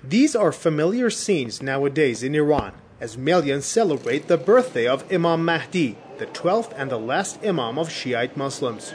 These are familiar scenes nowadays in Iran as millions celebrate the birthday of Imam Mahdi, the 12th and the last Imam of Shiite Muslims.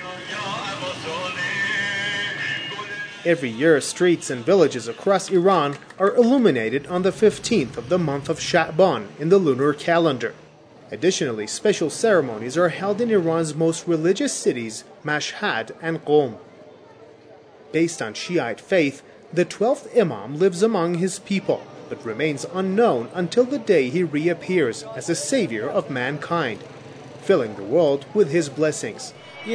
Every year, streets and villages across Iran are illuminated on the 15th of the month of Sha'ban in the lunar calendar. Additionally, special ceremonies are held in Iran's most religious cities, Mashhad and Qom. Based on Shiite faith, the 12th Imam lives among his people, but remains unknown until the day he reappears as a savior of mankind, filling the world with his blessings. We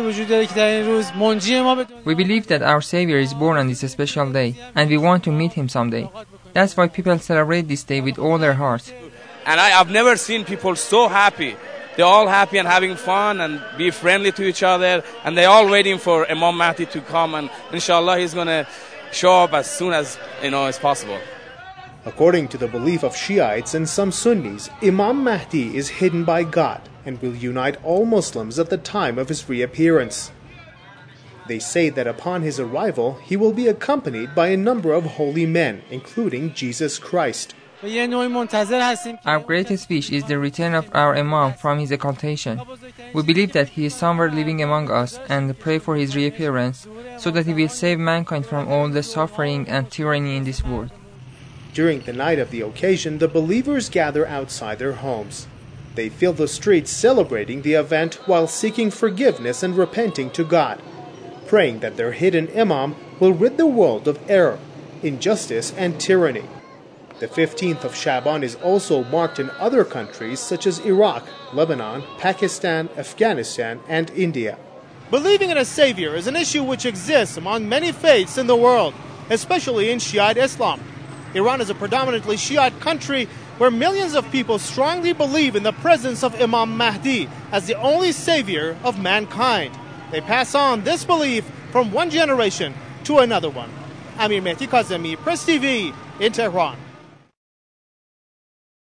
believe that our Savior is born on this special day, and we want to meet him someday. That's why people celebrate this day with all their hearts. And I've never seen people so happy. They're all happy and having fun and be friendly to each other, and they're all waiting for Imam Mahdi to come, and inshallah he's going to show up as soon as as possible. According to the belief of Shiites and some Sunnis, Imam Mahdi is hidden by God and will unite all Muslims at the time of his reappearance. They say that upon his arrival, he will be accompanied by a number of holy men, including Jesus Christ. Our greatest wish is the return of our Imam from his occultation. We believe that he is somewhere living among us and pray for his reappearance so that he will save mankind from all the suffering and tyranny in this world. During the night of the occasion, the believers gather outside their homes. They fill the streets celebrating the event while seeking forgiveness and repenting to God, praying that their hidden Imam will rid the world of error, injustice, and tyranny. The 15th of Sha'ban is also marked in other countries such as Iraq, Lebanon, Pakistan, Afghanistan, and India. Believing in a savior is an issue which exists among many faiths in the world, especially in Shiite Islam. Iran is a predominantly Shiite country where millions of people strongly believe in the presence of Imam Mahdi as the only savior of mankind. They pass on this belief from one generation to another one. Amir Mehdi Kazemi, Press TV, in Tehran.